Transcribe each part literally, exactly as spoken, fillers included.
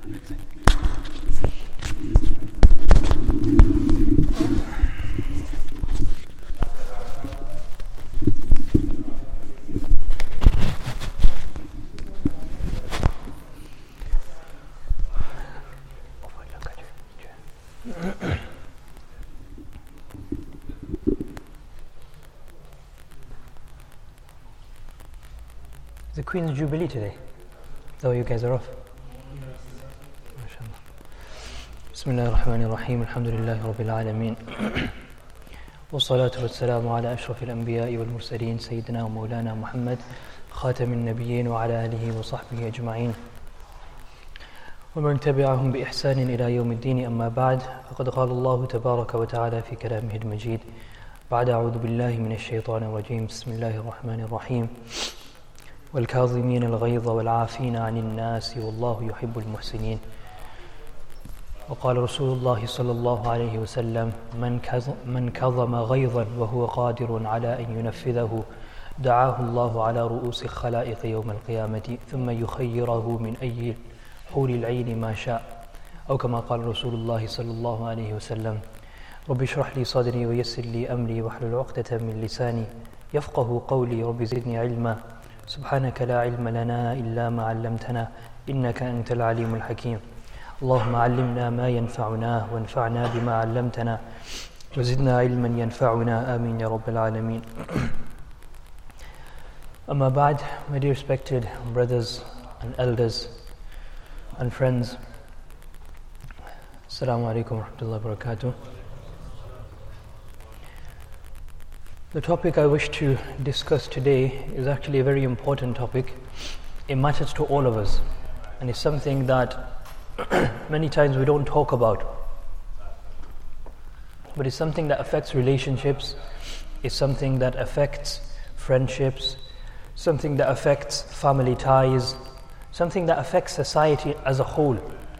The Queen's Jubilee today. So you guys are off. MashaAllah. Bismillah ar-Rahman ar-Rahim. Alhamdulillahi Rabbil Alameen. Wassalatu wassalamu ala ashrafil anbiya'i wal mursaleen Sayyidina wa Mawlana Muhammad Khatamin Nabiyyin wa ala alihi wa sahbihi ajma'in. ومن تبعهم بإحسان إلى يوم الدين أما بعد فقد قال الله تبارك وتعالى في كلامه المجيد بعد أعوذ بالله من الشيطان الرجيم بسم الله الرحمن الرحيم والكاظمين الغيظ والعافين عن الناس والله يحب المحسنين وقال رسول الله صلى الله عليه وسلم من من كظم غيظا وهو قادر على أن ينفذه دعاه الله على رؤوس الخلائق يوم القيامة ثم يخيره من أي حور العين ما شاء أو كما قال رسول الله صلى الله عليه وسلم رب اشرح لي صدري ويسر لي أمري واحلل عقدة من لساني يفقه قولي رب زدني علما سبحانك لا علم لنا إلا ما علمتنا إنك أنت العليم الحكيم اللهم علمنا ما ينفعنا وانفعنا بما علمتنا وزدنا علما ينفعنا آمين يا رب العالمين. Amma ba'd, my dear respected brothers and elders and friends, Assalamu alaikum wa rahmatullahi wa barakatuh. The topic I wish to discuss today is actually a very important topic. It matters to all of us, and it's something that many times we don't talk about. But it's something that affects relationships, it's something that affects friendships, something that affects family ties, something that affects society as a whole.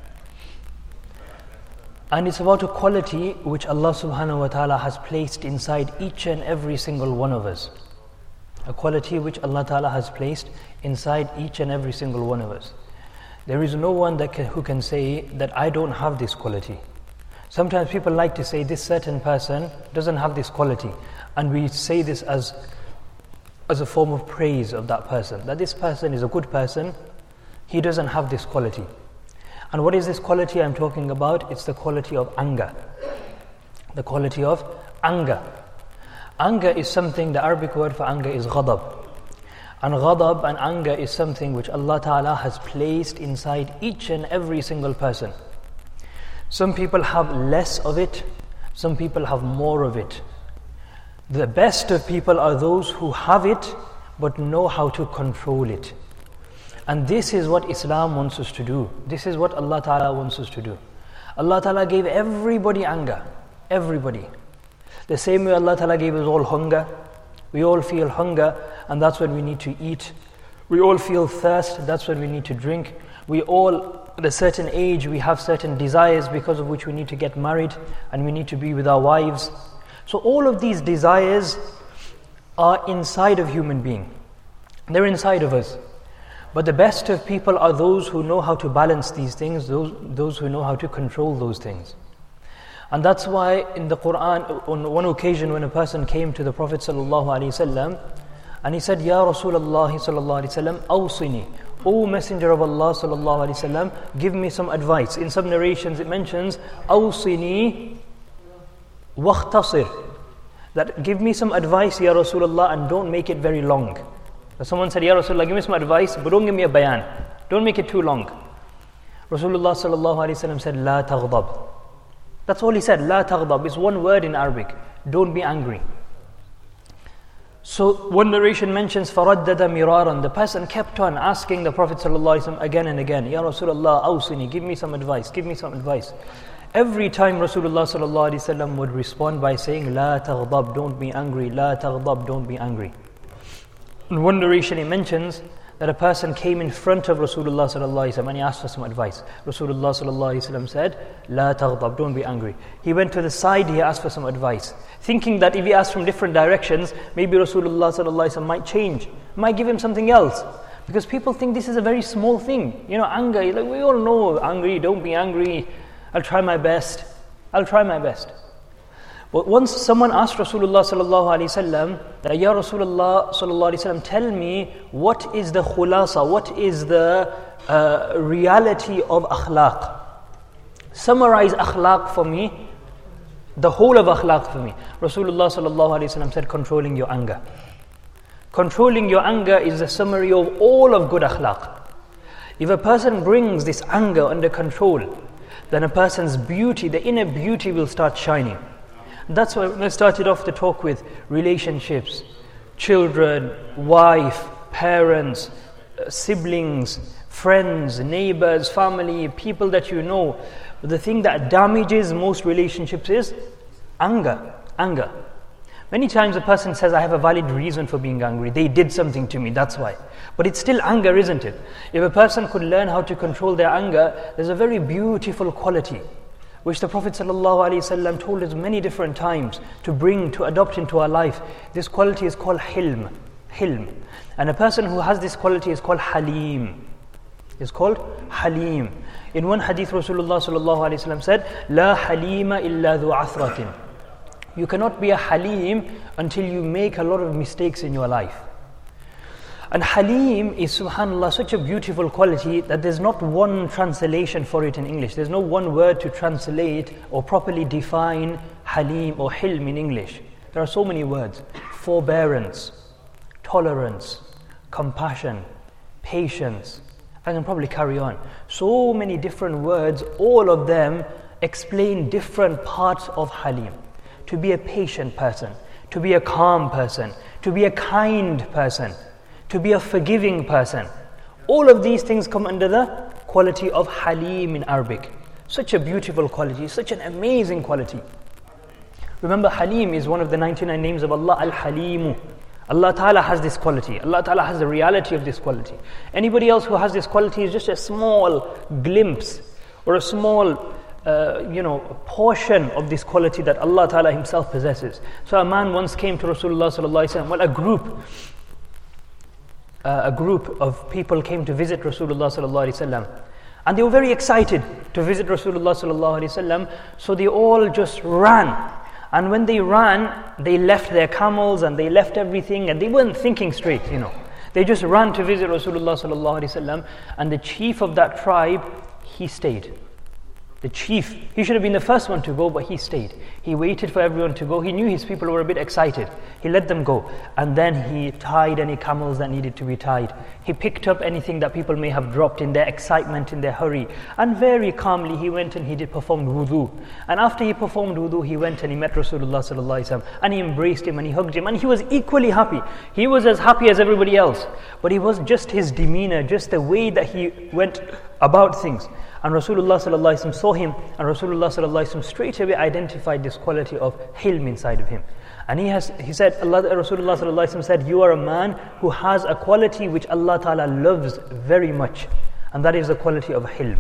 And it's about a quality which Allah subhanahu wa ta'ala has placed inside each and every single one of us. A quality which Allah ta'ala has placed inside each and every single one of us. There is no one that can, who can say that I don't have this quality. Sometimes people like to say this certain person doesn't have this quality, and we say this as, as a form of praise of that person, that this person is a good person, he doesn't have this quality. And what is this quality I'm talking about? It's the quality of anger. The quality of anger. Anger is something, the Arabic word for anger is ghadab. And ghadab and anger is something which Allah Ta'ala has placed inside each and every single person. Some people have less of it, some people have more of it. The best of people are those who have it but know how to control it. And this is what Islam wants us to do. This is what Allah Ta'ala wants us to do. Allah Ta'ala gave everybody anger. Everybody. The same way Allah Ta'ala gave us all hunger. We all feel hunger, and that's when we need to eat. We all feel thirst, that's when we need to drink. We all, at a certain age, we have certain desires because of which we need to get married and we need to be with our wives. So all of these desires are inside of human being. They're inside of us. But the best of people are those who know how to balance these things, those, those who know how to control those things. And that's why in the Quran, on one occasion when a person came to the Prophet ﷺ and he said, Ya Rasulullah ﷺ, awsini, O Messenger of Allah ﷺ, give me some advice. In some narrations it mentions, awsini wakhtasir, that give me some advice, Ya Rasulullah, and don't make it very long. Someone said, Ya Rasulullah, give me some advice, but don't give me a bayan. Don't make it too long. Rasulullah sallallahu alaihi wasallam said, La taghdab. That's all he said, La taghdab. It's one word in Arabic. Don't be angry. So one narration mentions, فَرَدَّدَ مِرَارًا. The person kept on asking the Prophet sallallahu alaihi wasallam again and again, Ya Rasulullah, awsini, give me some advice, give me some advice. Every time Rasulullah sallallahu alaihi wasallam would respond by saying, La taghdab, don't be angry, La taghdab, don't be angry. In one narration it mentions that a person came in front of Rasulullah sallallahu alaihi wasallam and he asked for some advice. Rasulullah sallallahu alaihi wasallam said, La taghdab, don't be angry. He went to the side, he asked for some advice, thinking that if he asked from different directions, maybe Rasulullah sallallahu alaihi wasallam might change, might give him something else. Because people think this is a very small thing. You know, anger, like we all know, angry, don't be angry. I'll try my best. I'll try my best. But once someone asked Rasulullah sallallahu alaihi wasallam, that, Ya Rasulullah sallallahu alaihi wasallam, tell me what is the khulasa, what is the uh, reality of akhlaq? Summarize akhlaq for me, the whole of akhlaq for me. Rasulullah sallallahu alaihi wasallam said, controlling your anger. Controlling your anger is the summary of all of good akhlaq. If a person brings this anger under control, then a person's beauty, the inner beauty will start shining. That's why when I started off the talk with relationships, children, wife, parents, uh, siblings, friends, neighbors, family, people that you know. The thing that damages most relationships is anger. Anger. Many times a person says, I have a valid reason for being angry. They did something to me, that's why. But it's still anger, isn't it? If a person could learn how to control their anger, there's a very beautiful quality which the Prophet ﷺ told us many different times to bring, to adopt into our life. This quality is called hilm. Hilm. And a person who has this quality is called halim. Is called halim. In one hadith, Rasulullah ﷺ said, La halima illa dhu athratin. You cannot be a halim until you make a lot of mistakes in your life. And halim is, subhanAllah, such a beautiful quality that there's not one translation for it in English. There's no one word to translate or properly define halim or hilm in English. There are so many words. Forbearance, tolerance, compassion, patience. I can probably carry on. So many different words, all of them explain different parts of halim. To be a patient person, to be a calm person, to be a kind person, to be a forgiving person. All of these things come under the quality of halim in Arabic. Such a beautiful quality, such an amazing quality. Remember, halim is one of the ninety-nine names of Allah, Al-Halimu. Allah Ta'ala has this quality. Allah Ta'ala has the reality of this quality. Anybody else who has this quality is just a small glimpse or a small Uh, you know, portion of this quality that Allah Ta'ala Himself possesses. So a man once came to Rasulullah Sallallahu Alaihi Wasallam. Well, a group, uh, a group of people came to visit Rasulullah Sallallahu Alaihi Wasallam, and they were very excited to visit Rasulullah Sallallahu Alaihi Wasallam. So they all just ran, and when they ran, they left their camels and they left everything, and they weren't thinking straight. You know, they just ran to visit Rasulullah Sallallahu Alaihi Wasallam, and the chief of that tribe, he stayed. The chief, he should have been the first one to go, but he stayed. He waited for everyone to go. He knew his people were a bit excited. He let them go. And then he tied any camels that needed to be tied. He picked up anything that people may have dropped in their excitement, in their hurry. And very calmly he went and he did performed wudu. And after he performed wudu, he went and he met Rasulullah sallallahu alaihi wasallam. And he embraced him and he hugged him. And he was equally happy. He was as happy as everybody else. But it was just his demeanor, just the way that he went about things. And Rasulullah sallallahu alaihi wasallam saw him, and Rasulullah sallallahu alaihi wasallam straight away identified this quality of hilm inside of him. And he has, he said, Allah, Rasulullah sallallahu alaihi wasallam said, you are a man who has a quality which Allah Ta'ala loves very much, and that is the quality of hilm.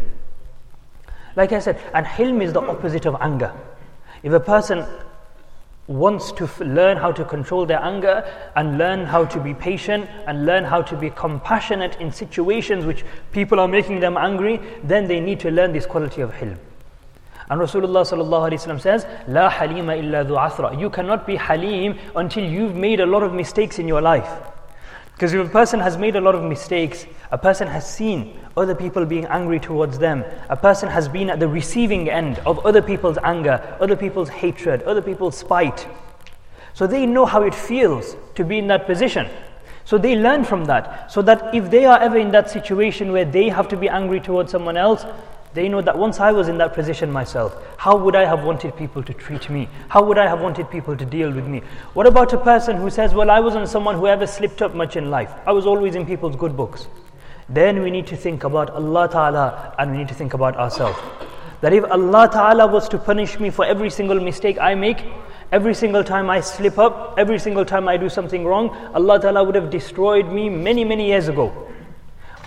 Like I said, and hilm is the opposite of anger. If a person wants to f- learn how to control their anger and learn how to be patient and learn how to be compassionate in situations which people are making them angry, then they need to learn this quality of hilm. And Rasulullah sallallahu alaihi wasallam says, La halima illa dhu athra. You cannot be halim until you've made a lot of mistakes in your life. Because if a person has made a lot of mistakes, a person has seen other people being angry towards them, a person has been at the receiving end of other people's anger, other people's hatred, other people's spite. So they know how it feels to be in that position. So they learn from that. So that if they are ever in that situation where they have to be angry towards someone else, they know that once I was in that position myself, how would I have wanted people to treat me? How would I have wanted people to deal with me? What about a person who says, well, I wasn't someone who ever slipped up much in life. I was always in people's good books. Then we need to think about Allah Ta'ala and we need to think about ourselves. That if Allah Ta'ala was to punish me for every single mistake I make, every single time I slip up, every single time I do something wrong, Allah Ta'ala would have destroyed me many, many years ago.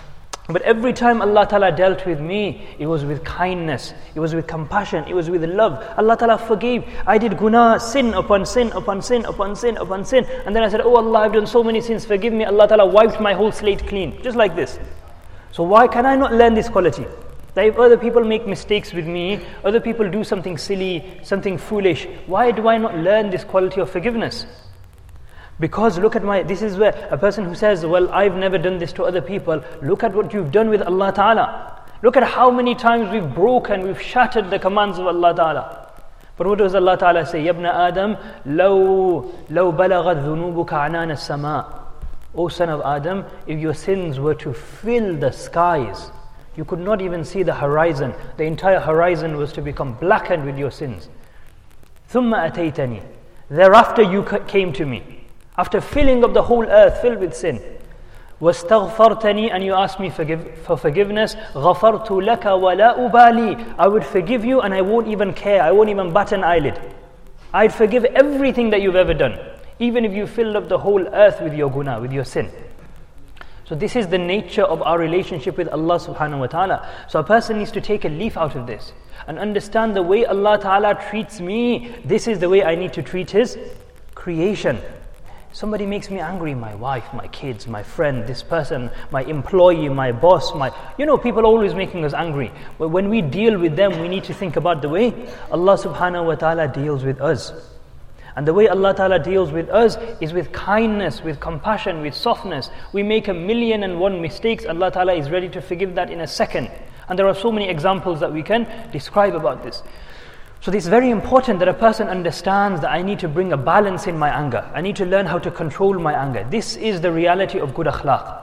But every time Allah Ta'ala dealt with me, it was with kindness, it was with compassion, it was with love. Allah Ta'ala forgave. I did guna, sin upon sin, upon sin, upon sin, upon sin. And then I said, oh Allah, I've done so many sins, forgive me. Allah Ta'ala wiped my whole slate clean, just like this. So why can I not learn this quality? That if other people make mistakes with me, other people do something silly, something foolish, why do I not learn this quality of forgiveness? Because look at my, this is where a person who says, well, I've never done this to other people, look at what you've done with Allah Ta'ala. Look at how many times we've broken, we've shattered the commands of Allah Ta'ala. But what does Allah Ta'ala say? Yabna Adam, law, law balaghat dhunubuka anan as-sama. O son of Adam, if your sins were to fill the skies, you could not even see the horizon. The entire horizon was to become blackened with your sins. Thumma ataytani. Thereafter you came to me. After filling up the whole earth filled with sin, وَاسْتَغْفَرْتَنِي, and you asked me forgive, for forgiveness, غَفَرْتُ لَكَ وَلَا أُبَالِي, I would forgive you and I won't even care, I won't even bat an eyelid. I'd forgive everything that you've ever done, even if you filled up the whole earth with your guna, with your sin. So this is the nature of our relationship with Allah subhanahu wa ta'ala. So a person needs to take a leaf out of this and understand the way Allah ta'ala treats me, this is the way I need to treat His creation. Somebody makes me angry, my wife, my kids, my friend, this person, my employee, my boss, my... You know, people are always making us angry. But when we deal with them, we need to think about the way Allah subhanahu wa ta'ala deals with us. And the way Allah ta'ala deals with us is with kindness, with compassion, with softness. We make a million and one mistakes, Allah ta'ala is ready to forgive that in a second. And there are so many examples that we can describe about this. So it's very important that a person understands that I need to bring a balance in my anger. I need to learn how to control my anger. This is the reality of good akhlaq.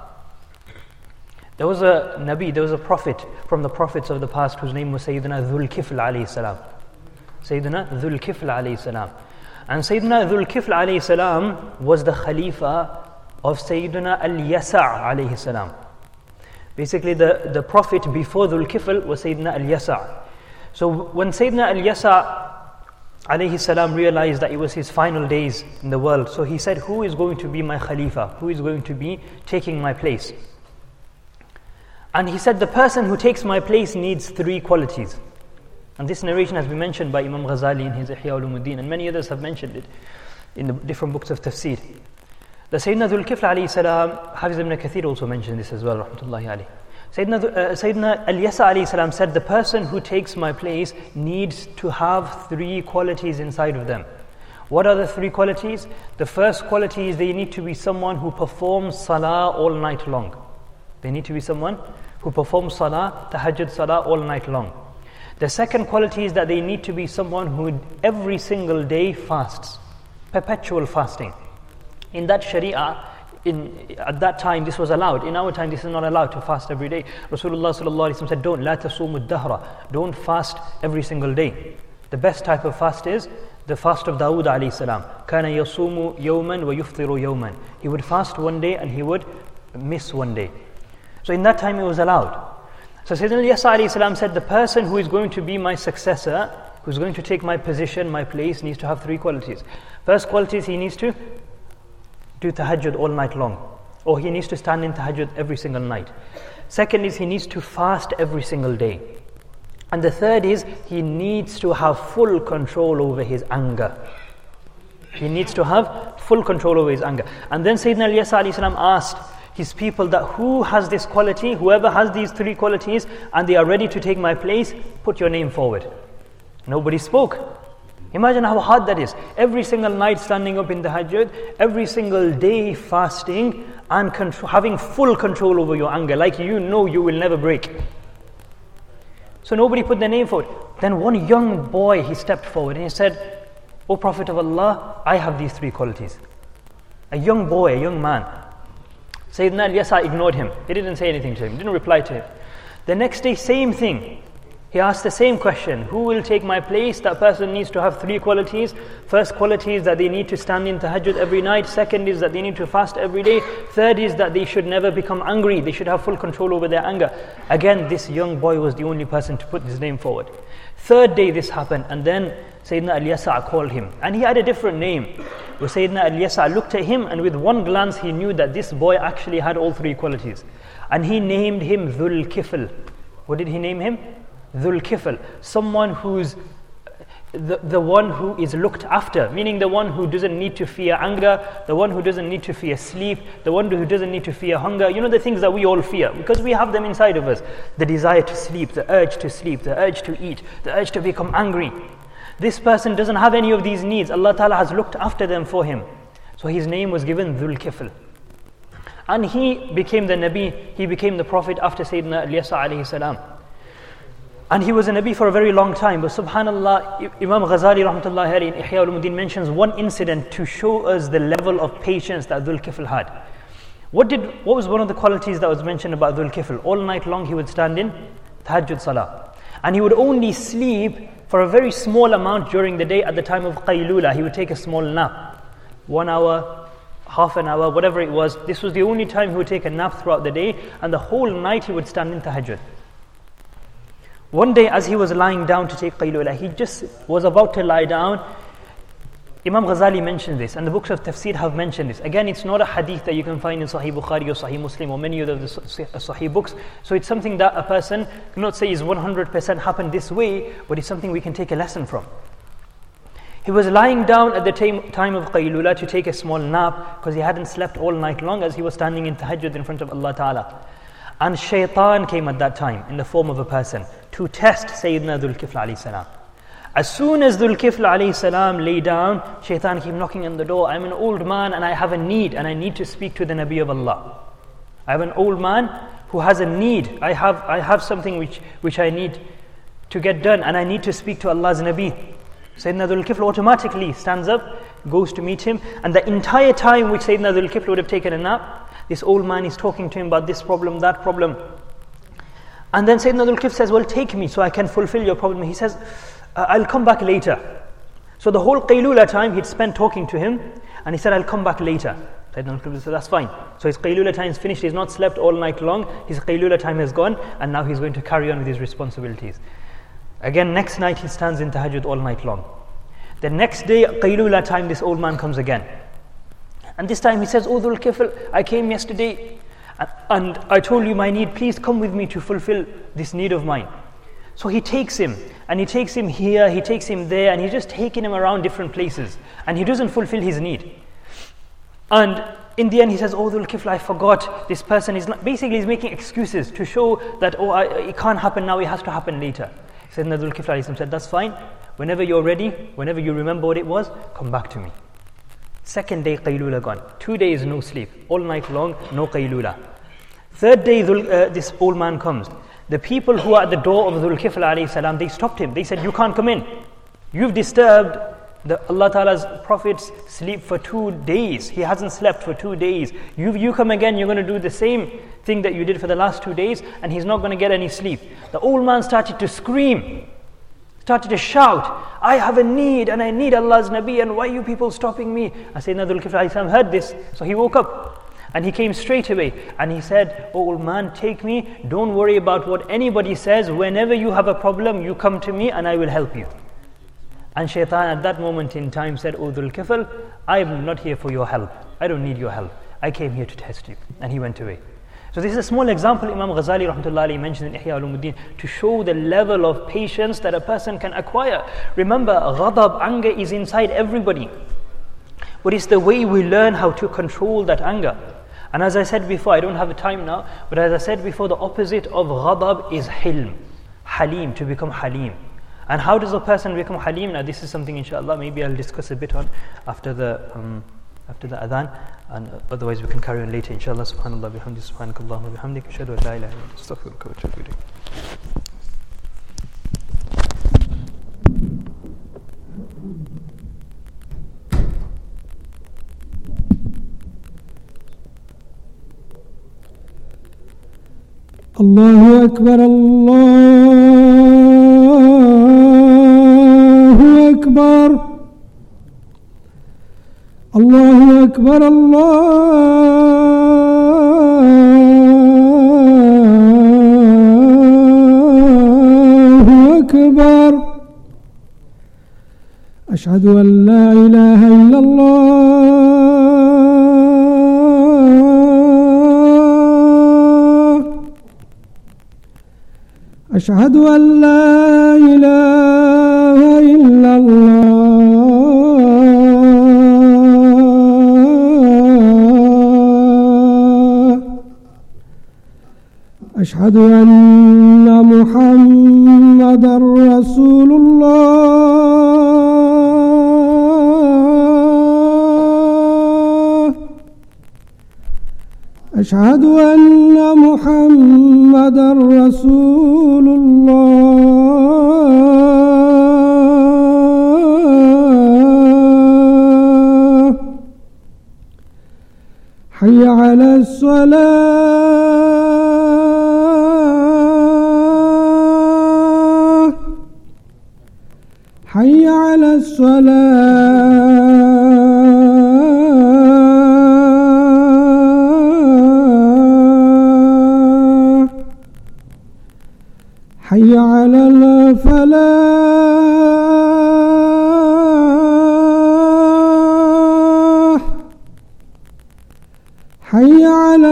There was a Nabi, there was a prophet from the prophets of the past whose name was Sayyidina Dhul Kifl alayhi salam. Sayyidina Dhul Kifl alayhi salam. And Sayyidina Dhul Kifl alayhi salam was the Khalifa of Sayyidina Al-Yasa' alayhi salam. Basically the, the prophet before Dhul Kifl was Sayyidina Al-Yasa'. So when Sayyidina Al-Yasa' alayhi salam realized that it was his final days in the world, so he said, who is going to be my Khalifa? Who is going to be taking my place? And he said, the person who takes my place needs three qualities. And this narration has been mentioned by Imam Ghazali in his Ihya Ulumuddin, and many others have mentioned it in the different books of tafsir. The Sayyidina Dhul Kifl alayhi salam, Hafiz ibn Kathir also mentioned this as well, rahmatullahi alayhi. Sayyidina, uh, Sayyidina Al-Yasa alayhi salam said, the person who takes my place needs to have three qualities inside of them. What are the three qualities? The first quality is they need to be someone who performs salah all night long. They need to be someone who performs salah, tahajjud salah all night long. The second quality is that they need to be someone who every single day fasts, perpetual fasting. In that sharia, in, at that time this was allowed. In our time this is not allowed to fast every day. Rasulullah sallallahu alaihi wasallam said, don't, la tasumu dahra, don't fast every single day. The best type of fast is the fast of Dawood alayhi salam. Kana yasumu yawman wa yuftiru yawman. He would fast one day and he would miss one day. So in that time it was allowed. So Sayyidina Yasa alayhi salam said, the person who is going to be my successor, who is going to take my position, my place, needs to have three qualities. First quality is he needs to do tahajjud all night long, or he needs to stand in tahajjud every single night. Second is he needs to fast every single day. And the third is he needs to have full control over his anger. He needs to have full control over his anger. And then Sayyidina Yasa alayhi salam asked his people that who has this quality, whoever has these three qualities and they are ready to take my place, put your name forward. Nobody spoke. Imagine how hard that is. Every single night standing up in the tahajjud, every single day fasting and control, having full control over your anger, like you know you will never break. So nobody put their name forward. Then one young boy, he stepped forward and he said, O Prophet of Allah, I have these three qualities. A young boy, a young man. Sayyidina Al-Yasa ignored him. He didn't say anything to him, didn't reply to him. The next day, same thing. He asked the same question, who will take my place? That person needs to have three qualities. First quality is that they need to stand in tahajjud every night. Second is that they need to fast every day. Third is that they should never become angry. They should have full control over their anger. Again, this young boy was the only person to put his name forward. Third day this happened, and then Sayyidina Al-Yasa called him. And he had a different name. Sayyidina Al-Yasa looked at him, and with one glance he knew that this boy actually had all three qualities. And he named him Dhul Kifl. What did he name him? Dhul Kifl. Someone who's the, the one who is looked after, meaning the one who doesn't need to fear anger, the one who doesn't need to fear sleep, the one who doesn't need to fear hunger. You know, the things that we all fear, because we have them inside of us. The desire to sleep, the urge to sleep, the urge to eat, the urge to become angry. This person doesn't have any of these needs. Allah Ta'ala has looked after them for him. So his name was given Dhul Kifl. And he became the Nabi, he became the Prophet after Sayyidina Ilyasa alayhi salam. And he was a Nabi for a very long time. But subhanAllah, Imam Ghazali rahmatullahi alayhi in Ihya Ulumuddin mentions one incident to show us the level of patience that Dhul Kifl had. What did? What was one of the qualities that was mentioned about Dhul Kifl? All night long he would stand in Tahajjud Salah. And he would only sleep for a very small amount during the day at the time of Qaylula. He would take a small nap. One hour, half an hour, whatever it was. This was the only time he would take a nap throughout the day. And the whole night he would stand in Tahajjud. One day as he was lying down to take Qaylula, he just was about to lie down. Imam Ghazali mentioned this, and the books of tafsir have mentioned this. Again, it's not a hadith that you can find in Sahih Bukhari or Sahih Muslim or many other Sahih books. So it's something that a person cannot say is one hundred percent happened this way, but it's something we can take a lesson from. He was lying down at the time of Qaylula to take a small nap because he hadn't slept all night long as he was standing in Tahajjud in front of Allah Ta'ala. And shaitan came at that time in the form of a person to test Sayyidina Dhul Kifl alayhi salam. As soon as Dhul Kifl alayhi salam lay down, shaitan came knocking on the door. I'm an old man and I have a need and I need to speak to the Nabi of Allah. I have an old man who has a need. I have I have something which, which I need to get done and I need to speak to Allah's Nabi. Sayyidina Dhul Kifl automatically stands up, goes to meet him, and the entire time which Sayyidina Dhul Kifl would have taken a nap, this old man is talking to him about this problem, that problem. And then Sayyidina Dhul Kifl says, well, take me so I can fulfill your problem. He says, I'll come back later. So the whole Qaylula time he'd spent talking to him, and he said, I'll come back later. Sayyidina Dhul Kifl said, that's fine. So his Qaylula time is finished. He's not slept all night long. His Qaylula time has gone, and now he's going to carry on with his responsibilities. Again, next night he stands in Tahajjud all night long. The next day, Qaylula time, this old man comes again. And this time he says, oh Dhul Kifl, I came yesterday and I told you my need, please come with me to fulfill this need of mine. So he takes him, and he takes him here, he takes him there, and he's just taking him around different places. And he doesn't fulfill his need. And in the end he says, oh Dhul Kifl, I forgot, this person is not, basically he's making excuses to show that, oh, I, it can't happen now, it has to happen later. Sayyidina Dhul Kifl said, that's fine, whenever you're ready, whenever you remember what it was, come back to me. Second day, Qaylula gone. Two days, no sleep. All night long, no Qaylula. Third day, Dhul, uh, this old man comes. The people who are at the door of Dhul Kifl alayhi salam, they stopped him. They said, you can't come in. You've disturbed the Allah Ta'ala's Prophet's sleep for two days. He hasn't slept for two days. You you come again, you're going to do the same thing that you did for the last two days, and he's not going to get any sleep. The old man started to scream. Started to shout, I have a need and I need Allah's Nabi, and why are you people stopping me? And Sayyidina Dhul Kifl heard this, so he woke up and he came straight away and he said, oh old man, take me, don't worry about what anybody says, whenever you have a problem you come to me and I will help you. And shaitan at that moment in time said, oh Dhul Kifl, I am not here for your help, I don't need your help, I came here to test you. And he went away. So this is a small example Imam Ghazali rahmatullahi mentioned in Ihya Ulumuddin to show the level of patience that a person can acquire. Remember, ghadab, anger is inside everybody. But it's the way we learn how to control that anger. And as I said before, I don't have the time now, but as I said before, the opposite of ghadab is hilm, halim, to become halim. And how does a person become halim? Now this is something inshallah maybe I'll discuss a bit on after the um, after the adhan, and otherwise we can carry on later inshallah. Subhanallah bihamdi, subhanakallahumma bihamdik, ashhadu an la ilaha illa anta, astaghfiruka wa atubu ilayk. Allahu Akbar, Allahu Akbar, Allahu Akbar, Allahu Akbar. Ashhadu an la ilaha illallah. أشهد أن لا إله إلا الله أشهد أن محمدًا رسول الله أشهد أن محمدًا رسول الله حي على الصلاة حي على الصلاة حي على الفلاح حي على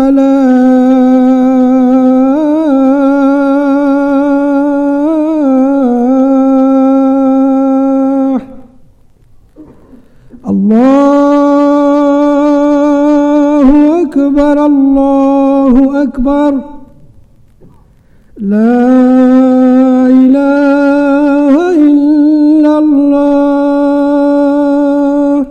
الفلاح الله أكبر الله أكبر لا إله إلا الله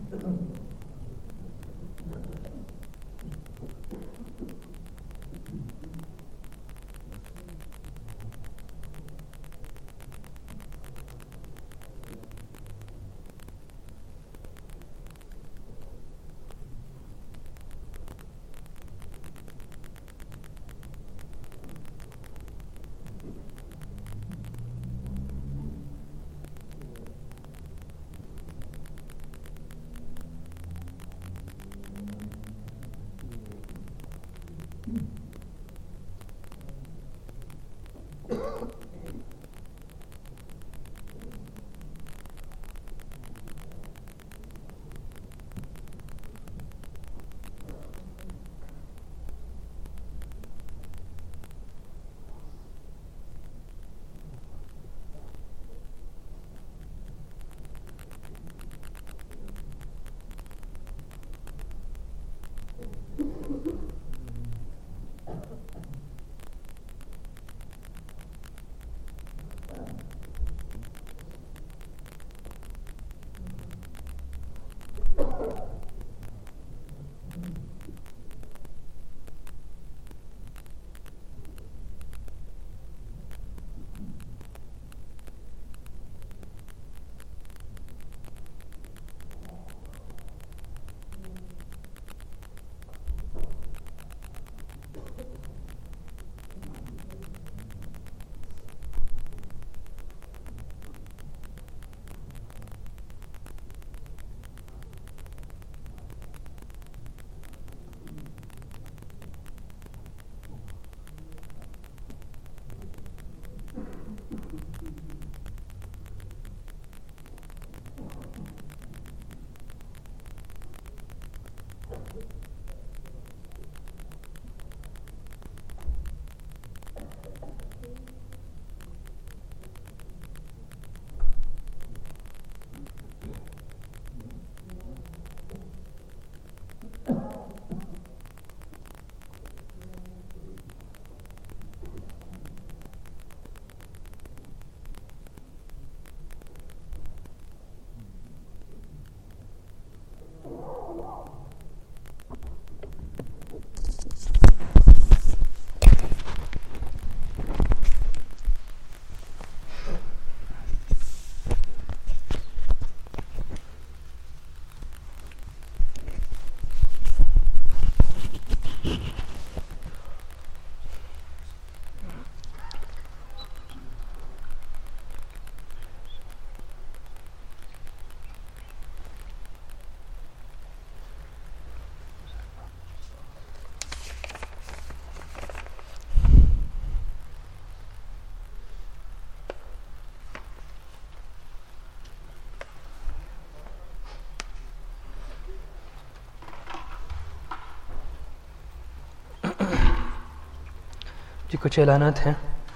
जी कुछ ऐलानात हैं।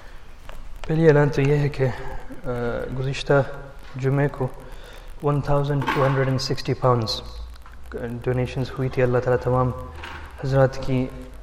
पहली ऐलान तो ये है कि गुज़िश्ता जुमे को one thousand two hundred and sixty pounds donations हुई थी। अल्लाह ताला तमाम हज़रात की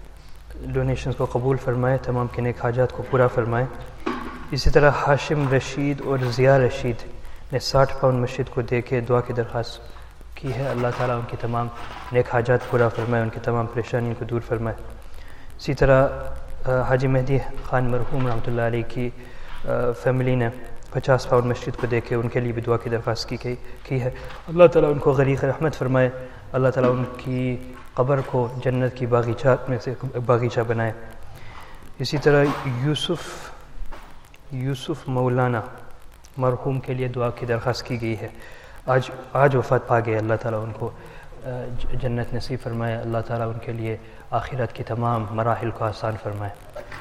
डोनेशंस को कबूल फ़रमाए, तमाम के नेक हाजात को पूरा फ़रमाए। इसी तरह हाशिम रशीद और ज़िया रशीद ने साठ पाउंड मस्जिद को दे के दुआ की दरख्वास्त की है। अल्लाह ताला उनकी तमाम नेक हाजात पूरा फ़रमाए, उनकी तमाम परेशानियों को दूर फ़रमाए। इसी तरह हाजी मेहदी ख़ान मरहूम रहमतुल्लाह अलैह की फ़ैमिली ने पचास पाउंड मस्जिद को देके उनके लिए भी दुआ की दरख्वास्त की की, की है। अल्लाह ताला उनको गरीक़ रहमत फ़रमाए, अल्लाह ताला उनकी क़ब्र को जन्नत की बागीचा में से बागीचा बनाए। इसी तरह यूसुफ़ यूसुफ़ मौलाना मरहूम के लिए दुआ की दरख्वास्त की गई है। आज आज वफ़ात पा गए, अल्लाह ताला उनको जन्नत नसीब फ़रमाए, अल्लाह ताला उनके लिए आखिरत की तमाम मराहिल को आसान फ़रमाए।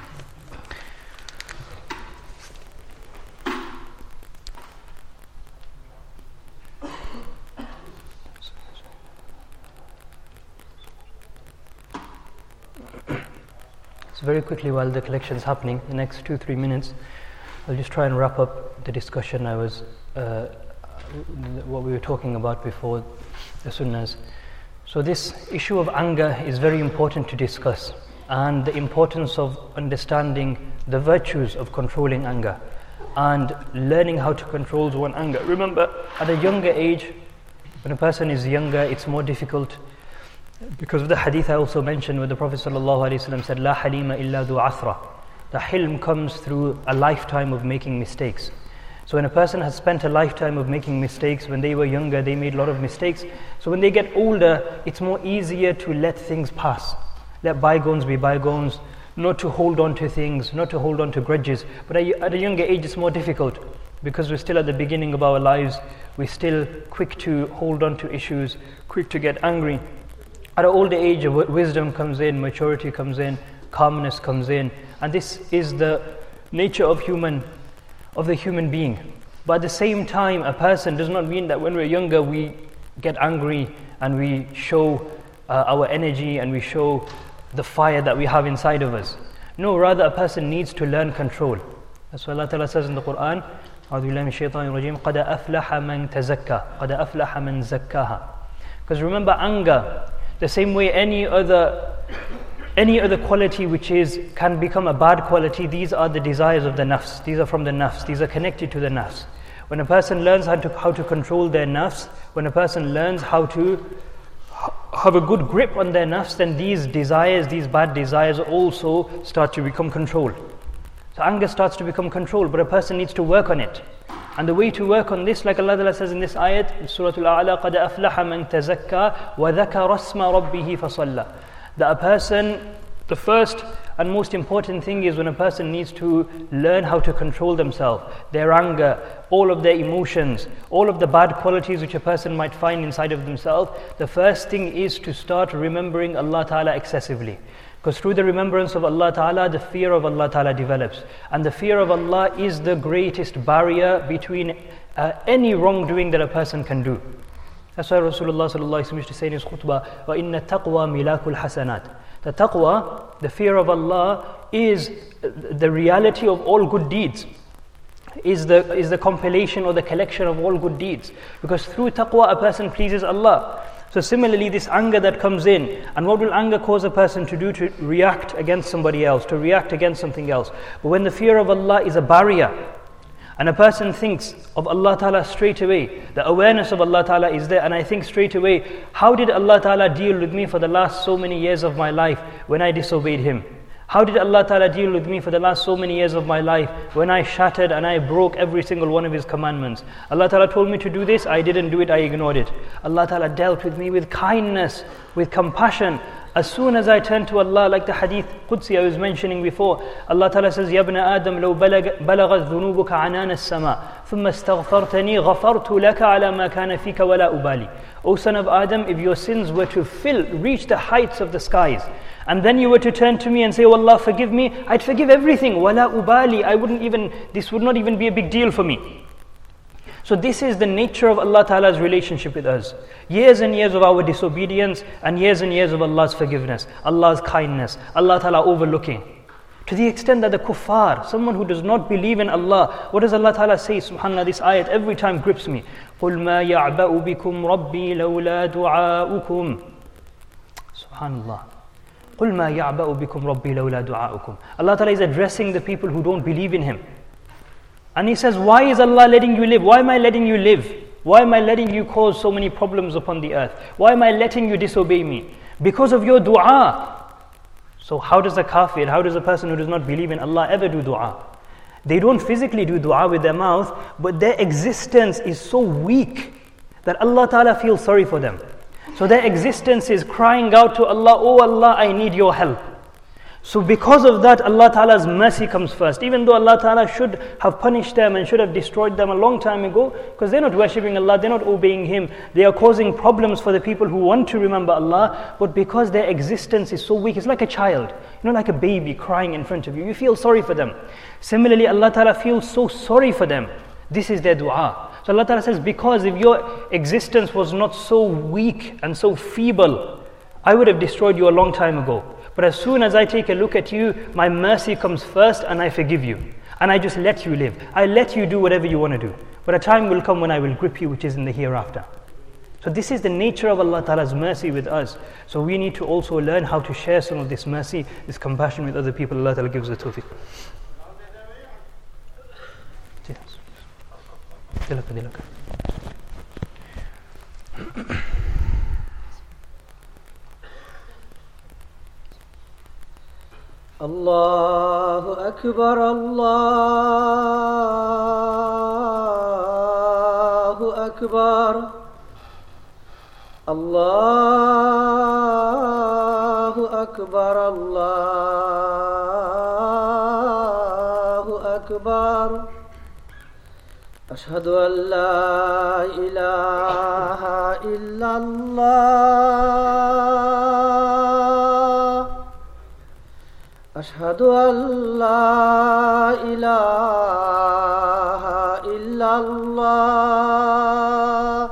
So very quickly, while the collection is happening, the next two, three minutes, I'll just try and wrap up the discussion I was, uh, what we were talking about before the sunnahs. So this issue of anger is very important to discuss, and the importance of understanding the virtues of controlling anger and learning how to control one's anger. Remember, at a younger age, When a person is younger, it's more difficult because of the hadith I also mentioned where the Prophet ﷺ said, La halima illa du athra. The hilm comes through a lifetime of making mistakes. So when a person has spent a lifetime of making mistakes, when they were younger, they made a lot of mistakes. So when they get older, it's more easier to let things pass. Let bygones be bygones, not to hold on to things, not to hold on to grudges. But at a younger age, it's more difficult because we're still at the beginning of our lives. We're still quick to hold on to issues, quick to get angry. At an older age, wisdom comes in, maturity comes in, calmness comes in, and this is the nature of human, of the human being. But at the same time, a person does not mean that when we're younger we get angry and we show uh, our energy and we show the fire that we have inside of us. No, rather a person needs to learn control. That's why Allah Ta'ala says in the Quran, أعوذ بالله من الشيطان الرجيم قد أفلح من تزكى قد أفلح من زكاها. Because remember, anger, the same way any other any other quality which is can become a bad quality, these are the desires of the nafs. These are from the nafs. These are connected to the nafs. When a person learns how to how to control their nafs, when a person learns how to have a good grip on their nafs, then these desires, these bad desires also start to become controlled. So anger starts to become controlled, but a person needs to work on it. And the way to work on this, like Allah Ta'ala says in this ayat, in Surah Al-A'la, قَدْ أَفْلَحَ مَنْ تَزَكَّى وَذَكَرَ اسْمَ رَبِّهِ فَصَلَّى. That a person, the first and most important thing is when a person needs to learn how to control themselves, their anger, all of their emotions, all of the bad qualities which a person might find inside of themselves. The first thing is to start remembering Allah Ta'ala excessively. Because through the remembrance of Allah Ta'ala, the fear of Allah Ta'ala develops. And the fear of Allah is the greatest barrier between uh, any wrongdoing that a person can do. That's why Rasulullah sallallahu alaihi wasallam used to say in his khutbah, وَإِنَّ التَّقْوَى مِلَاكُ الْحَسَنَاتِ. The taqwa, the fear of Allah, is the reality of all good deeds. Is the, is the compilation or the collection of all good deeds. Because through taqwa a person pleases Allah. So similarly, this anger that comes in, and what will anger cause a person to do? To react against somebody else, to react against something else. But when the fear of Allah is a barrier, and a person thinks of Allah Ta'ala straight away, the awareness of Allah Ta'ala is there, and I think straight away, how did Allah Ta'ala deal with me for the last so many years of my life when I disobeyed Him? How did Allah Ta'ala deal with me for the last so many years of my life when I shattered and I broke every single one of His commandments? Allah Ta'ala told me to do this, I didn't do it, I ignored it. Allah Ta'ala dealt with me with kindness, with compassion. As soon as I turned to Allah, like the hadith Qudsi I was mentioning before, Allah Ta'ala says, يَا ابْنَ آدَمْ لَوْ بَلَغَتْ ذُنُوبُكَ عَنَانَ السَّمَاءِ ثُمَّ اسْتَغْفَرْتَنِي غَفَرْتُ لَكَ عَلَى مَا كَانَ فِيكَ وَلَا أُبَالِي. O son of Adam, if your sins were to fill, reach the heights of the skies, and then you were to turn to me and say, oh Allah, forgive me, I'd forgive everything. وَلَا أُبَالِي. I wouldn't even, this would not even be a big deal for me. So this is the nature of Allah Ta'ala's relationship with us. Years and years of our disobedience and years and years of Allah's forgiveness, Allah's kindness, Allah Ta'ala overlooking. To the extent that the kuffar, someone who does not believe in Allah, what does Allah Ta'ala say? SubhanAllah, this ayat every time grips me. قُلْ مَا يَعْبَأُ بِكُمْ رَبِّي لَوْلَا دُعَاؤُكُمْ. SubhanAllah. قُلْ مَا يَعْبَأُ بِكُمْ رَبِّي لَوْلَا دُعَاؤُكُمْ. Allah Ta'ala is addressing the people who don't believe in Him. And He says, why is Allah letting you live? Why am I letting you live? Why am I letting you cause so many problems upon the earth? Why am I letting you disobey me? Because of your dua. So how does a kafir, how does a person who does not believe in Allah ever do dua? They don't physically do dua with their mouth, but their existence is so weak that Allah Ta'ala feels sorry for them. So their existence is crying out to Allah, oh Allah, I need your help. So because of that, Allah Ta'ala's mercy comes first. Even though Allah Ta'ala should have punished them and should have destroyed them a long time ago, because they're not worshipping Allah, they're not obeying Him, they are causing problems for the people who want to remember Allah, but because their existence is so weak, it's like a child, you know, like a baby crying in front of you, you feel sorry for them. Similarly, Allah Ta'ala feels so sorry for them. This is their dua. So Allah Ta'ala says, because if your existence was not so weak and so feeble, I would have destroyed you a long time ago. But as soon as I take a look at you, my mercy comes first and I forgive you. And I just let you live. I let you do whatever you want to do. But a time will come when I will grip you, which is in the hereafter. So this is the nature of Allah Ta'ala's mercy with us. So we need to also learn how to share some of this mercy, this compassion with other people. Allah Ta'ala gives us tawfiq. الله أكبر الله أكبر الله أكبر الله أكبر أشهد أن لا إله إلا الله أشهد أن لا إله إلا الله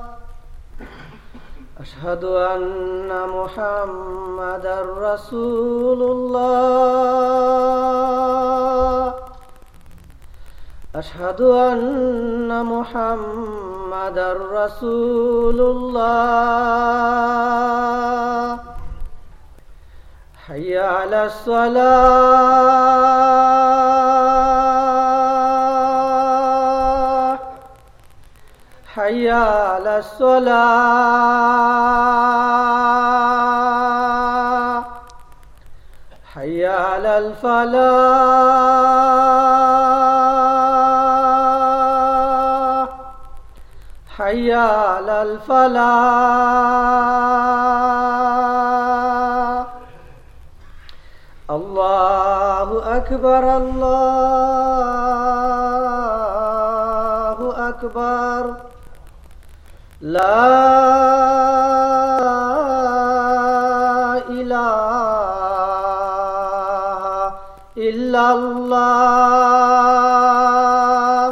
أشهد أن محمدًا رسول الله أشهد أن محمدًا رسول الله حي على الصلاة حي على الصلاة حي على الفلاح حي على الفلاح الله أكبر الله أكبر لا إله إلا الله.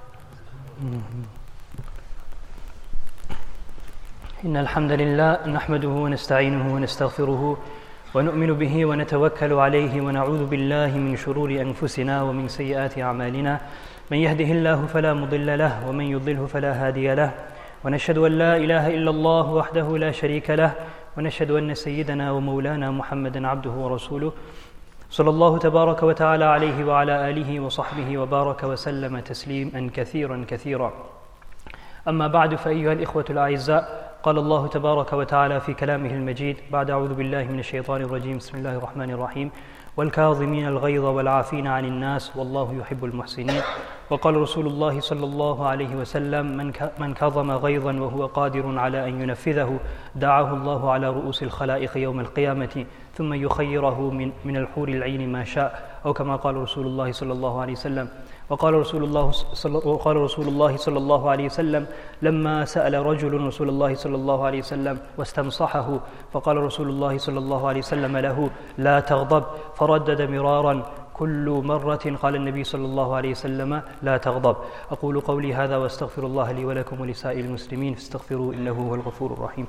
إن الحمد لله نحمده ونستعينه ونستغفره ونؤمن به ونتوكل عليه ونعوذ بالله من شرور أنفسنا ومن سيئات أعمالنا من يهده الله فلا مضل له ومن يضلله فلا هادي له ونشهد أن لا إله إلا الله وحده لا شريك له ونشهد أن سيدنا ومولانا محمدا عبده ورسوله صلى الله تبارك وتعالى عليه وعلى آله وصحبه وبارك وسلم تسليما كثيرا كثيرا. أما بعد، فأيها الإخوة الأعزاء، قال الله تبارك وتعالى في كلامه المجيد بعد أعوذ بالله من الشيطان الرجيم بسم الله الرحمن الرحيم والكاظمين الغيظ والعافين عن الناس والله يحب المحسنين. وقال رسول الله صلى الله عليه وسلم من كظم غيظا وهو قادر على أن ينفذه دعاه الله على رؤوس الخلائق يوم القيامة ثم يخيره من, من الحور العين ما شاء، أو كما قال رسول الله صلى الله عليه وسلم. وقال رسول الله صلى, وقال رسول الله صلى الله عليه وسلم لما سأل رجل رسول الله صلى الله عليه وسلم واستنصحه فقال رسول الله صلى الله عليه وسلم له لا تغضب، فردد مرارا كل مرة قال النبي صلى الله عليه وسلم لا تغضب. أقول قولي هذا واستغفر الله لي ولكم ولسائر المسلمين فاستغفروه إنه هو الغفور الرحيم.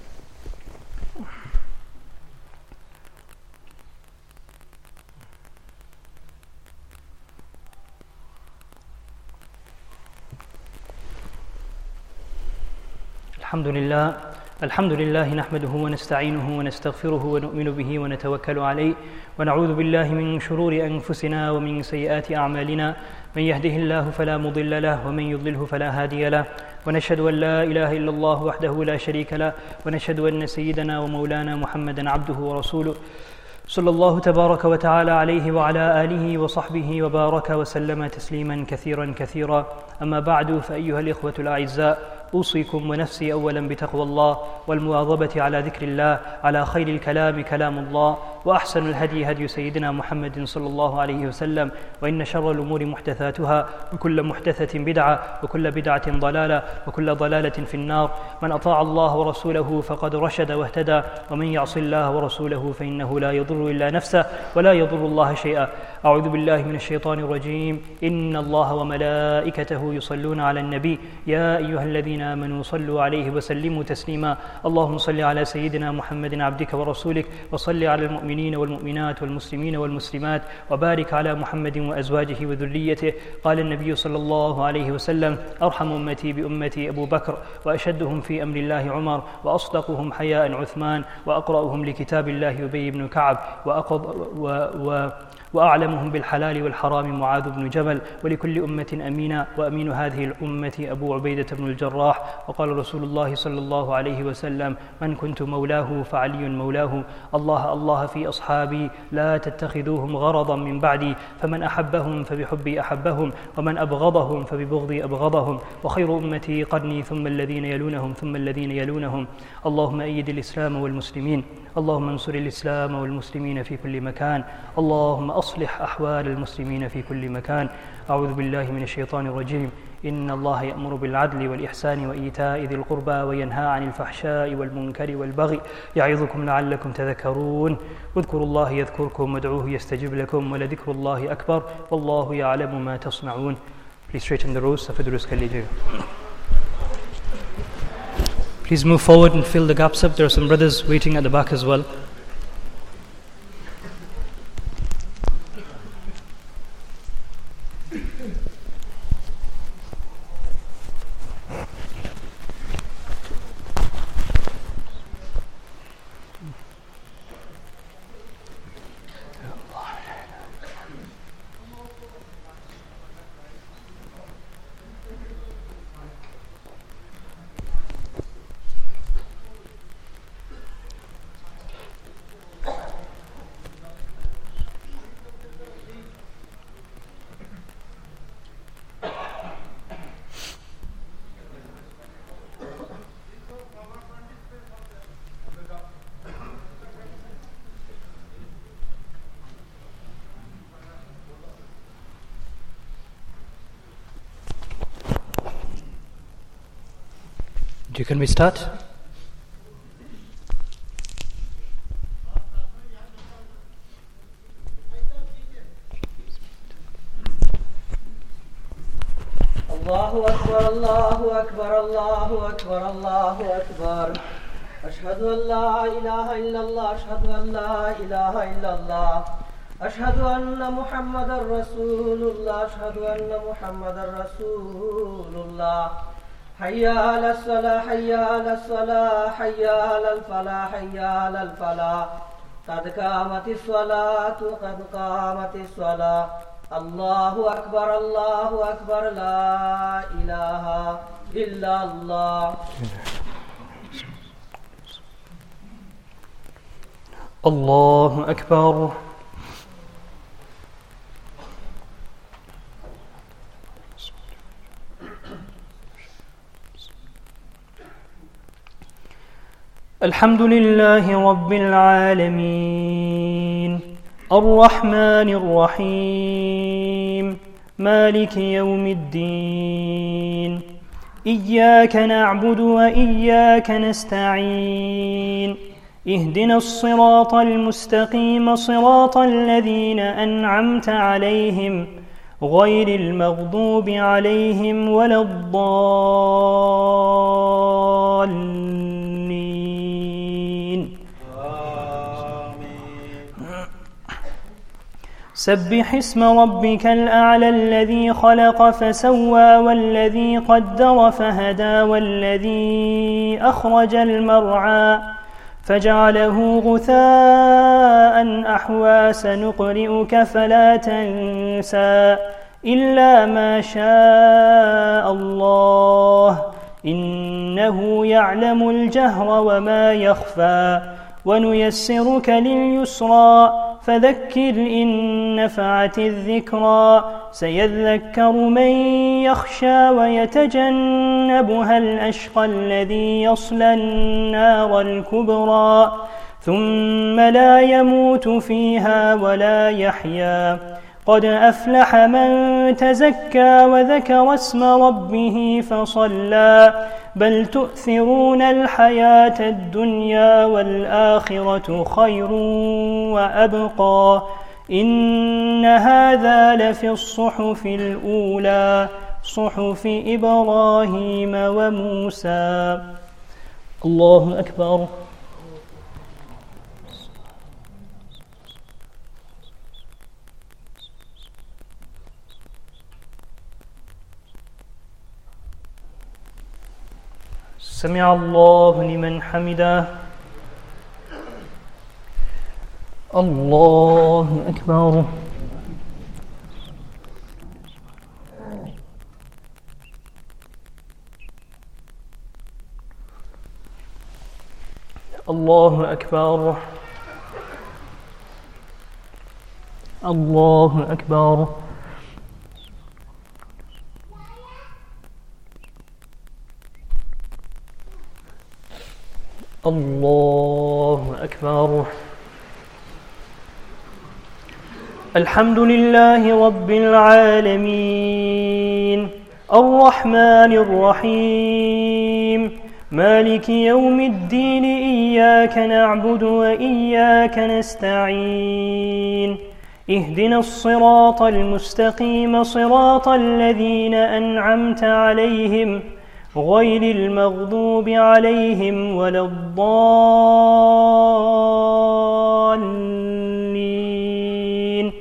الحمد لله الحمد لله نحمده ونستعينه ونستغفره ونؤمن به ونتوكل عليه ونعوذ بالله من شرور أنفسنا ومن سيئات أعمالنا من يهده الله فلا مضل له ومن يضلله فلا هادي له ونشهد أن لا إله إلا الله وحده لا شريك له ونشهد أن سيدنا ومولانا محمدا عبده ورسوله صلى الله تبارك وتعالى عليه وعلى آله وصحبه وبارك وسلم تسليما كثيرا كثيرا. أما بعد، فأيها الإخوة الأعزاء، أوصيكم ونفسي أولا بتقوى الله والمواظبة على ذكر الله، على خير الكلام كلام الله، وأحسن الهدي هدي سيدنا محمد صلى الله عليه وسلم، وإن شر الأمور محدثاتها وكل محدثة بدعة وكل بدعة ضلالة وكل ضلالة في النار. من أطاع الله ورسوله فقد رشد واهتدى، ومن يعص الله ورسوله فإنه لا يضر إلا نفسه ولا يضر الله شيئا. أعوذ بالله من الشيطان الرجيم. إن الله وملائكته يصلون على النبي يا أيها الذين آمنوا صلوا عليه وسلموا تسليما. اللهم صل على سيدنا محمد عبدك ورسولك، وصل على المؤمنين والمؤمنات والمسلمين والمسلمات، وبارك على محمد وأزواجه وذريته. قال النبي صلى الله عليه وسلم أرحم أمتي بأمتي أبو بكر، وأشدهم في أمر الله عمر، وأصدقهم حياء عثمان، وأقرأهم لكتاب الله أبي بن كعب، وأقض و, و وأعلمهم بالحلال والحرام معاذ بن جبل، ولكل أمة أمينا، وأمين هذه الأمة أبو عبيدة بن الجراح. وقال رسول الله صلى الله عليه وسلم: من كنت مولاه فعلي مولاه. الله الله في أصحابي لا تتخذوهم غرضا من بعدي، فمن أحبهم فبحبي أحبهم، ومن أبغضهم فببغضي أبغضهم، وخير أمتي قرني ثم الذين يلونهم ثم الذين يلونهم. اللهم أيد الإسلام والمسلمين، اللهم انصر الإسلام والمسلمين في كل مكان، اللهم أصلح أحوال المسلمين في كل مكان. أعوذ بالله من الشيطان الرجيم. إن الله يأمر بالعدل والإحسان وإيتاء ذي القربى وينهى عن الفحشاء والمنكر والبغي يعظكم لعلكم تذكرون. اذكروا الله يذكركم وادعوه يستجب لكم ولذكر الله أكبر والله يعلم ما تصنعون. Please straighten the rows. Please move forward and fill the gaps up. There are some brothers waiting at the back as well. Can we start? الله أكبر الله أكبر الله أكبر الله أكبر. أشهد أن لا إله إلا الله أشهد أن لا إله إلا الله أشهد أن محمدا رسول الله أشهد أن محمدا رسول الله. حي على الصلاة حي على الصلاة حي على الفلاح حي على الفلاح. قد قامت الصلاة قد قامت الصلاة. الله أكبر الله أكبر لا إله إلا الله. الله أكبر. الحمد لله رب العالمين الرحمن الرحيم مالك يوم الدين. إياك نعبد وإياك نستعين. اهدنا الصراط المستقيم صراط الذين أنعمت عليهم غير المغضوب عليهم ولا الضالين. سبح اسم ربك الأعلى الذي خلق فسوى والذي قدر فهدى والذي أخرج المرعى فجعله غثاء أحوى. سنقرئك فلا تنسى إلا ما شاء الله إنه يعلم الجهر وما يخفى. ونيسرك لليسرى فذكر إن نفعت الذكرى. سيذكر من يخشى ويتجنبها الأشقى الذي يصلى النار الكبرى ثم لا يموت فيها ولا يحيا. قد أفلح من تزكى وذكر اسم ربه فصلى. بل تؤثرون الحياة الدنيا والآخرة خير وأبقى. إن هذا لفي الصحف الأولى صحف إبراهيم وموسى. الله أكبر. سمع الله لمن حمده. الله أكبر. الله أكبر الله أكبر الله أكبر. الحمد لله رب العالمين الرحمن الرحيم مالك يوم الدين إياك نعبد وإياك نستعين اهدنا الصراط المستقيم صراط الذين أنعمت عليهم غير المغضوب عليهم ولا الضالين.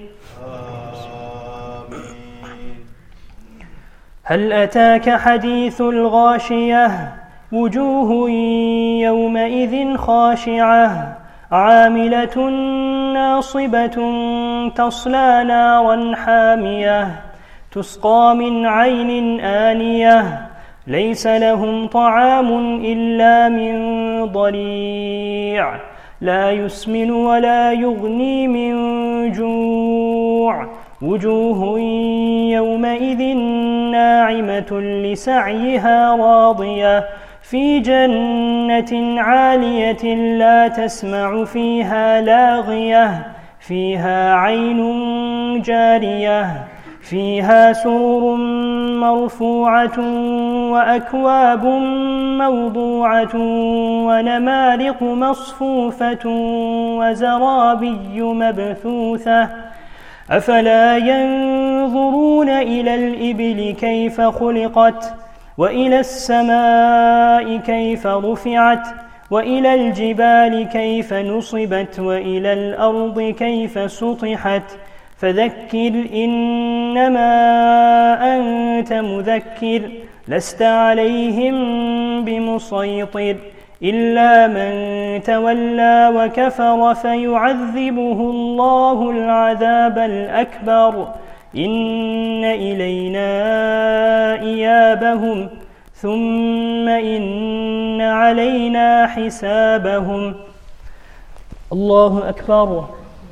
هل أتاك حديث الغاشية وجوه يومئذ خاشعة عاملة ناصبة تصلى نارا حامية تسقى من عين آنية ليس لهم طعام إلا من ضريع لا يسمن ولا يغني من جوع وجوه يومئذ ناعمة لسعيها راضية في جنة عالية لا تسمع فيها لاغية فيها عين جارية فيها سرر مرفوعة وأكواب موضوعة ونمارق مصفوفة وزرابي مبثوثة أفلا ينظرون إلى الإبل كيف خلقت وإلى السماء كيف رفعت وإلى الجبال كيف نصبت وإلى الأرض كيف سطحت فذكر إنما أنت مذكر لست عليهم بمسيطر إلا من تولى وكفر فيعذبه الله العذاب الأكبر إن إلينا إيابهم ثم إن علينا حسابهم. الله أكبر.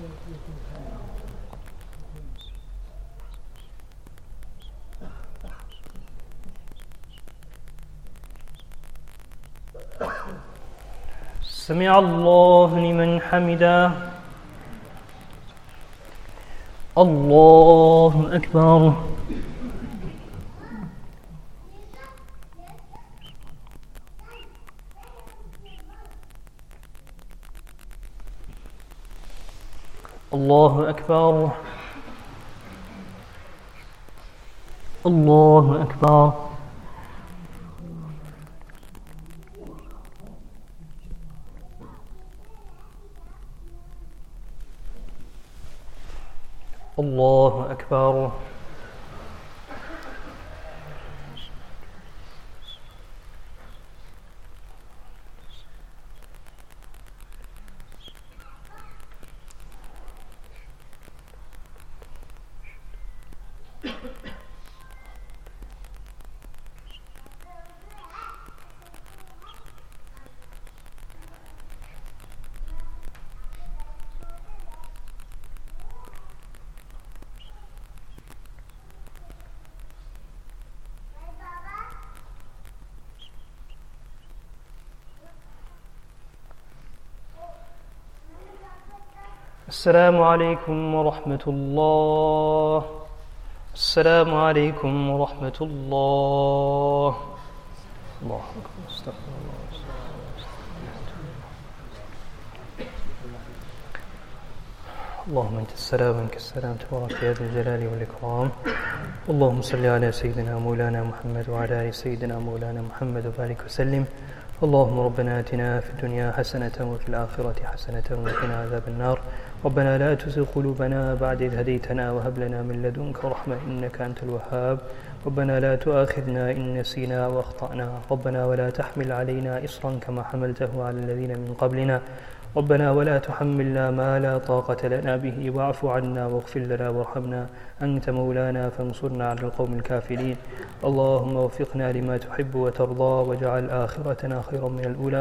سمع الله لمن حمده. الله أكبر. الله أكبر. الله أكبر. الله أكبر. السلام عليكم ورحمة الله. السلام عليكم ورحمة الله. الله أكبر. استغفر الله. اللهم أنت السلام ومنك السلام تبارك يا ذا الجلال والإكرام. اللهم صل على سيدنا مولانا محمد وعلى آل سيدنا مولانا محمد وبارك وسلم. اللهم ربنا آتنا في الدنيا حسنة وفي الآخرة حسنة وقنا عذاب النار. ربنا لا تزغ قلوبنا بعد إذ هديتنا وهب لنا من لدنك رحمة إنك أنت الوهاب. ربنا لا تؤاخذنا إن نسينا وأخطأنا. ربنا ولا تحمل علينا إصرا كما حملته على الذين من قبلنا. ربنا ولا تحملنا ما لا طاقة لنا به واعف عنا واغفر لنا وارحمنا أنت مولانا فانصرنا على القوم الكافرين. اللهم وفقنا لما تحب وترضى واجعل آخرتنا خيرا من الأولى.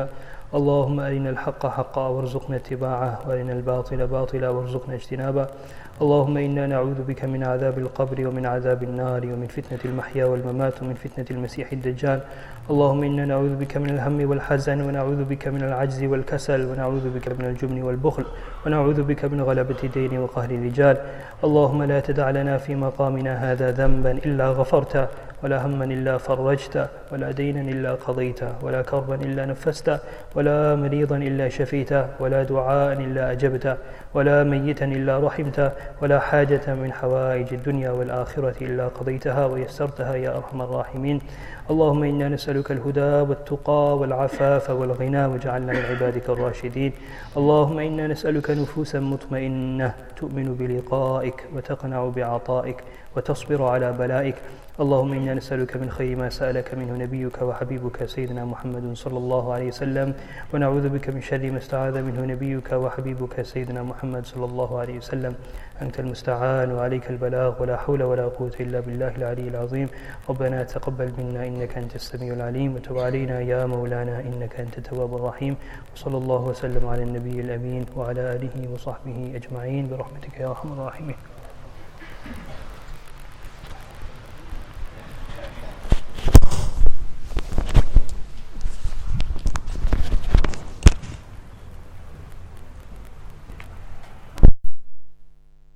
اللهم أرنا الحق حقا وارزقنا اتباعه وأرنا الباطل باطلا وارزقنا اجتنابه. اللهم إنا نعوذ بك من عذاب القبر ومن عذاب النار ومن فتنة المحيا والممات ومن فتنة المسيح الدجال. اللهم إنا نعوذ بك من الهم والحزن ونعوذ بك من العجز والكسل ونعوذ بك من الجبن والبخل ونعوذ بك من غلبة الدين وقهر الرجال. اللهم لا تدع لنا في مقامنا هذا ذنبا إلا غفرته ولا هما إلا فرجته ولا دينا إلا قضيته ولا كربا إلا نفسته ولا مريضا إلا شفيته ولا دعاء إلا أجبته ولا ميتا إلا رحمته ولا حاجة من حوائج الدنيا والآخرة إلا قضيتها ويسرتها يا أرحم الراحمين. اللهم إنا نسألك الهدى والتقى والعفاف والغنى واجعلنا من عبادك الراشدين. اللهم إنا نسألك نفوسا مطمئنة تؤمن بلقائك وتقنع بعطائك وتصبر على بلائك. اللهم إنا نسألك من خير ما سألك منه نبيك وحبيبك سيدنا محمد صلى الله عليه وسلم ونعوذ بك من شر ما استعاذ منه نبيك وحبيبك سيدنا محمد صلى الله عليه وسلم. أنت المستعان وعليك البلاغ ولا حول ولا قوة إلا بالله العلي العظيم. ربنا تقبل منا إنك أنت السميع العليم وتب علينا يا مولانا إنك أنت التواب الرحيم. وصلى الله وسلم على النبي الأمين وعلى آله وصحبه أجمعين برحمتك يا أرحم الراحمين.